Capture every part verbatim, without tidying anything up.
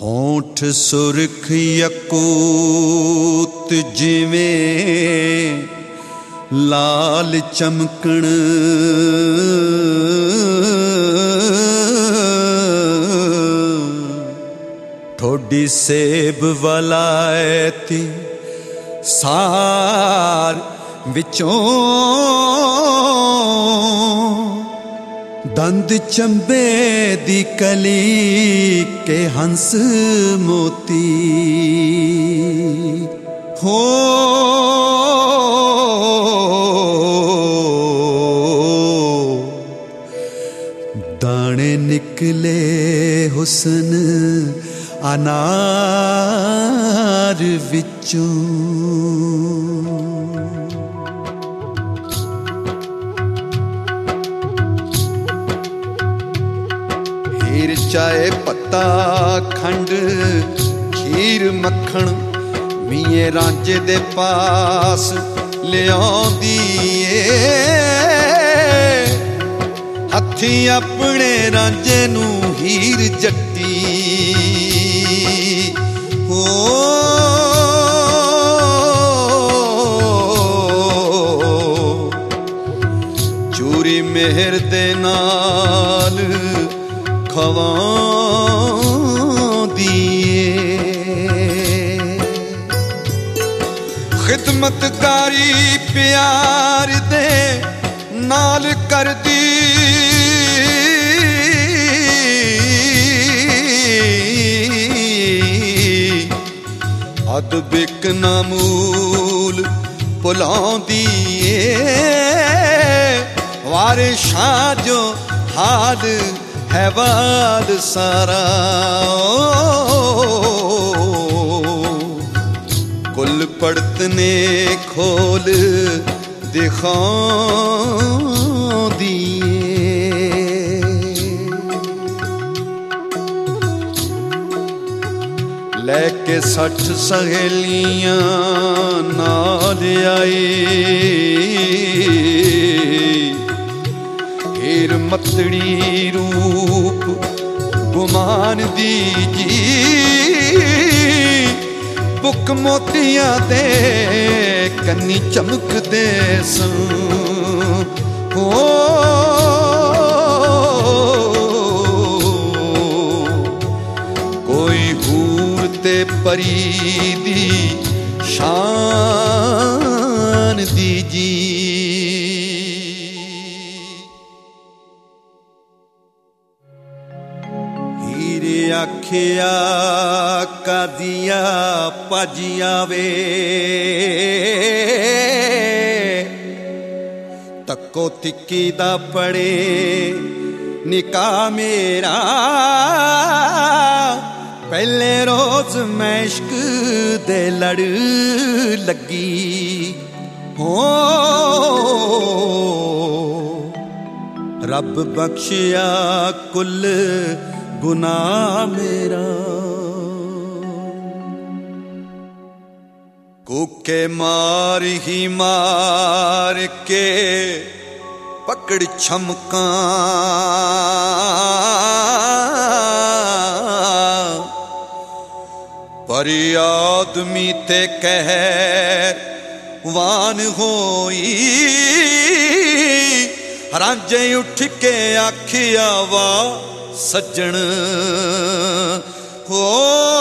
होठ सुरख यकूत जिवें लाल चमकण, ठोडी सेब वलायती सार विचों, दंद चंबे दी कली के हंस मोती हो। दाने निकले हुसन अनार विचों, हीर चाहे पत्ता खंड खीर मक्खण मीए रांझे दे पास लियाउंदी ए, हथी अपने रांझे नू हीर जट्टी हो। चूरी मेहर दे नाल खवांदी खिदमतकारी प्यार दे नाल करदी, अदब इक नामूल भुलाउंदी वारे शाह जो हाल है वाल सारा। कुल पड़तने खोल दिखाउंदी, लैके सठ सहेलियां नाल आई, हीर मतड़ी रूप गुमान दी जी, बुक मोतियां दे कन्नी चमकदे सन हो। कोई हूर ते परी दी शान दी जी। हीरे आखिया कादिया पाजिया वे, तक्को तिक्की दा पड़े निकाह मेरा, पहले रोज मैं इश्क दे लड़ लगी हो। रब बख्शिया कुल गुनाह मेरा, कूके मार ही मार के पकड़ छमका, पर आदमी ते कहर वान होई, रांझे उठ के आखिया वा सज्जन हो।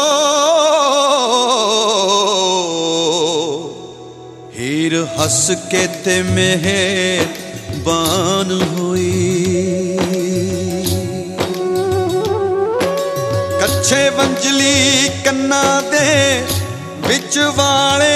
हीर हस के ते मेहरबान होई, कच्छे वंजली कन्ना दे बिच वाले,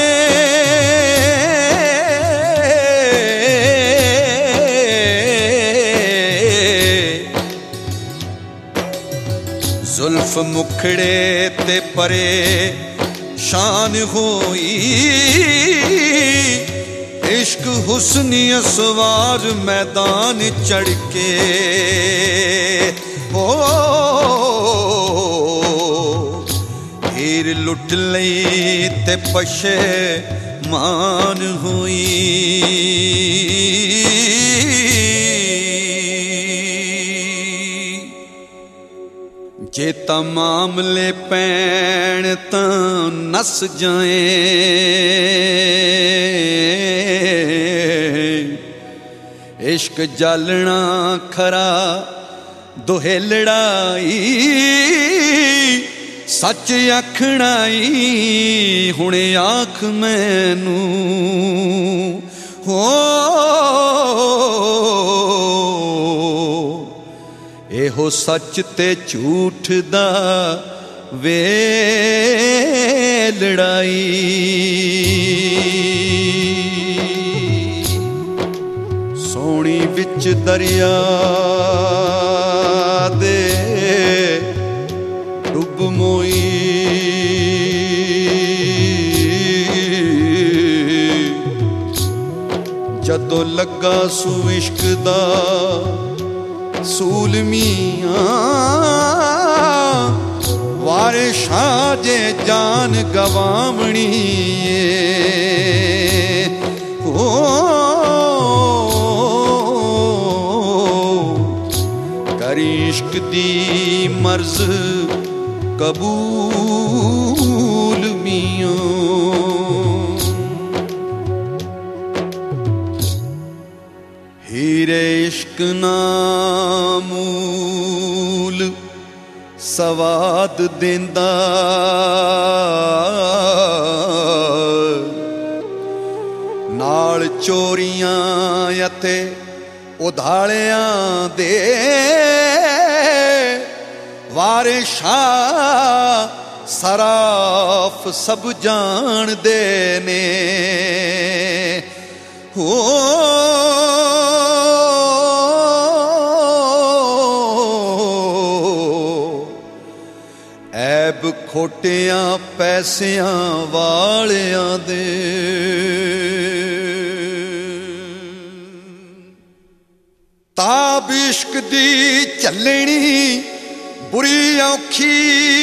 जुल्फ मुखड़े ते परे शान होई, इश्क हुस्नी सवार मैदान चढ़ के हो। हीर लुट लई ते पशे मान हुई, जे ਤਾਂ ਮਾਮਲੇ ਪੈਣ ਤਾਂ ਨਸ ਜਾਏ। ਇਸ਼ਕ ਜਾਲਣਾ ਖਰਾ ਦੋਹੇ ਲੜਾਈ, ਸੱਚ ਆਖਣਾ ਈ ਹੁਣ ਆਖ ਮੈਨੂੰ ਹੋ। ਇਹੋ ਸੱਚ ਤੇ ਝੂਠ ਦਾ ਵੇ ਲੜਾਈ। ਸੋਹਣੀ ਵਿੱਚ ਦਰਿਆ ਦੇ ਡੁੱਬ ਮੋਈ, ਜਦੋਂ ਲੱਗਾ ਸੂ ਇਸ਼ਕ ਦਾ ਸੂਲ ਮੀਆਂ, ਵਾਰੇ ਸ਼ਾਹ ਜੇ ਜਾਨ ਗਵਾਵਣੀ ਏ ਹੋ। ਕਰੀ ਇਸ਼ਕ ਦੀ ਮਰਜ਼ ਕਬੂਲ ਮੀਆਂ। ਹੀਰੇ ਇਸ਼ਕ ਨਾਮੂਲ ਸਵਾਦ ਦੇਂਦਾ, ਨਾਲ ਚੋਰੀਆਂ ਅਤੇ ਉਧਾਲਿਆਂ ਦੇ ਵਾਰੇ ਸ਼ਾਹ ਸਰਾਫ ਸਭ ਜਾਣਦੇ ਨੇ ਹੋ। ਐਬ ਖੋਟਿਆਂ ਪੈਸਿਆਂ ਵਾਲਿਆਂ ਦੇ, ਤਾਬ ਇਸ਼ਕ ਦੀ ਚੱਲਣੀ ਬੁਰੀ ਔਖੀ,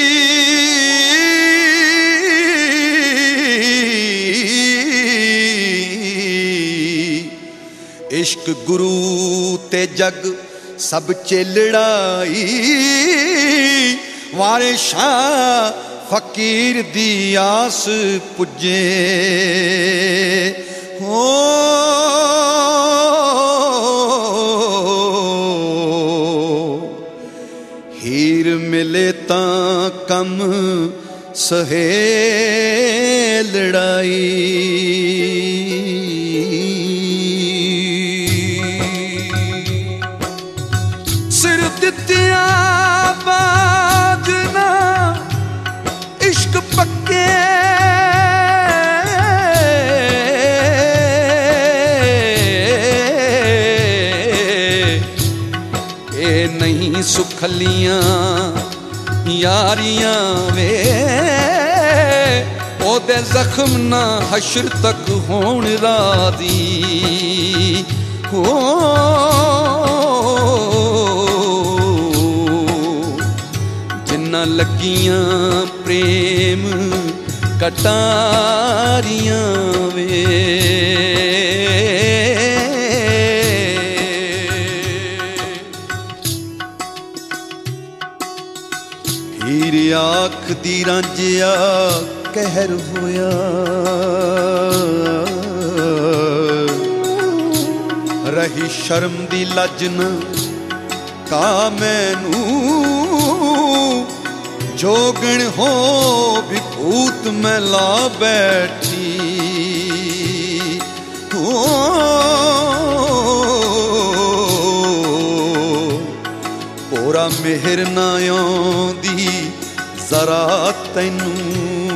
ਇਸ਼ਕ ਗੁਰੂ ਤੇ ਜਗ ਸਭ ਚੇਲੜਾਈ, ਵਾਰੇ ਸ਼ਾਹ ਫਕੀਰ ਦੀ ਆਸ ਪੁੱਜੇ ਹੋ। ਹੀਰ ਮਿਲੇ ਤਾਂ ਕੰਮ ਸਹੇ ਲੜਾਈ। ਸਿਰ ਦਿੱਤਿਆਂ ਬਾਦ ਨਾ ਇਸ਼ਕ ਪੱਕੇ, ਇਹ ਨਹੀਂ ਸੁਖਲੀਆਂ ਯਾਰੀਆਂ ਵੇ, ਉਹਦੇ ਜ਼ਖਮ ਨਾ ਹਸ਼ਰ ਤੱਕ ਹੋਣ ਰਾਜ਼ੀ ਹੋ। ਜਿੰਨਾ ਲੱਗੀਆਂ ਪ੍ਰੇਮ ਕਟਾਰੀਆਂ ਵੇ, ਹੀਰ ਆਖਦੀ ਰਾਂਝਿਆ ਕਹਿਰ ਹੋਇਆ, ਰਹੀ ਸ਼ਰਮ ਦੀ ਲੱਜ ਨਾ ਕਾ ਮੈਨੂੰ, ਜੋਗਣ ਹੋ ਵਿਭੂਤ ਮੈਂ ਲਾ ਬੈਠੀ ਹੋ। ਭੋਰਾ ਮਿਹਰ ਨਾ ਆਉਂਦੀ ਜ਼ਰਾ ਤੈਨੂੰ,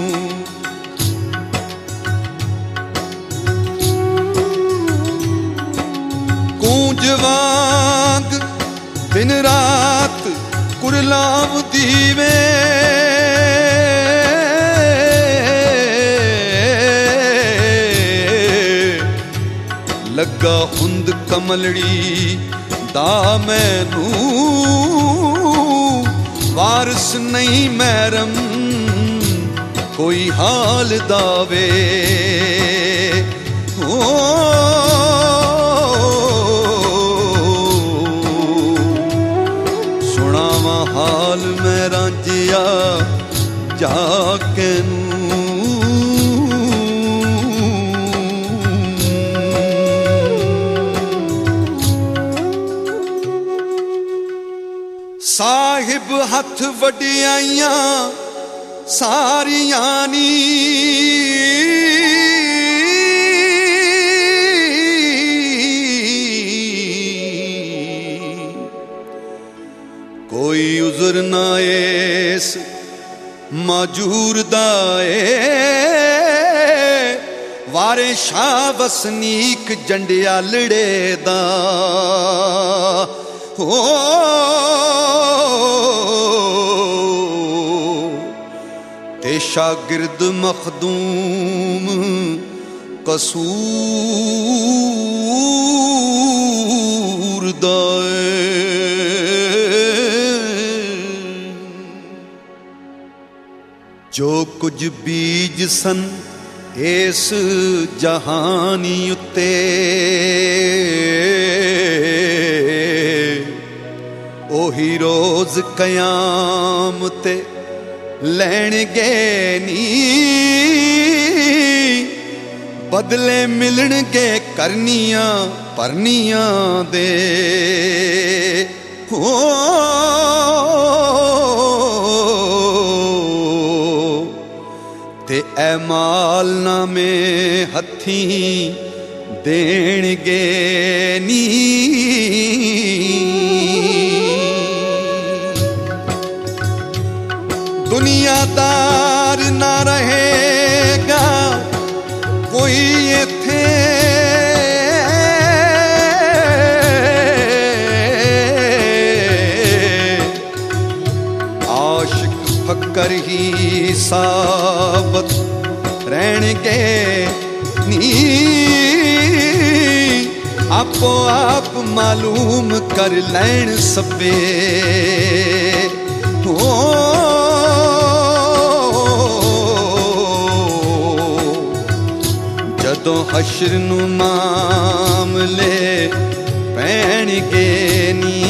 ਕੂੰਜ ਵਾਂਗ ਦਿਨ ਰਾਤ ਕੁਰਲਾਵਦੀ ਵੇ, ਲੱਗਾ ਹੁੰਦ ਕਮਲੜੀ ਦਾ ਮੈਨੂੰ, ਵਾਰਸ ਨਹੀਂ ਮਹਿਰਮ ਕੋਈ ਹਾਲ ਦਾਵੇ ਹੋ। ਸੁਣਾਵਾਂ ਹਾਲ ਮੈਂ ਰਾਂਝੇ ਜਾਕੇ ਨੂੰ ਸਾਹਿਬ ਹੱਥ ਵਡਿਆਈਆਂ ਸਾਰੀਆਂ ਨੀ कोई उज़र ना एस माजूर दा ए वारे शाह वसनीक जंडियालड़े दा हो ते शागिर्द मखदूम कसूर दा जो कुछ बीज सन इस जहानी उत्ते ओही रोज कयामते लैणगे नी बदले मिलणगे करनियां परनियां दे हो ते ऐमाल नामे हथी देणगे नी दुनियादार ना रहेगा कोई इत्थे आशिक फकर ही साबत रहणगे नी आपो आप मालूम कर लैण सबे हो जदों हशर नू मामले पैणगे नी